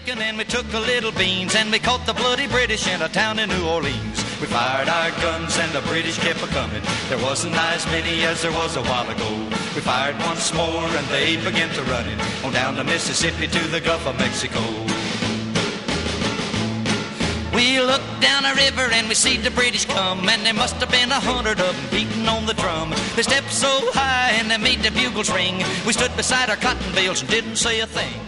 bacon and we took the little beans, and we caught the bloody British in a town in New Orleans. We fired our guns and the British kept a-coming. There wasn't as many as there was a while ago. We fired once more and they began to run it on down the Mississippi to the Gulf of Mexico. We looked down a river and we see the British come, and there must have been 100 of them beating on the drum. They stepped so high and they made the bugles ring. We stood beside our cotton bales and didn't say a thing.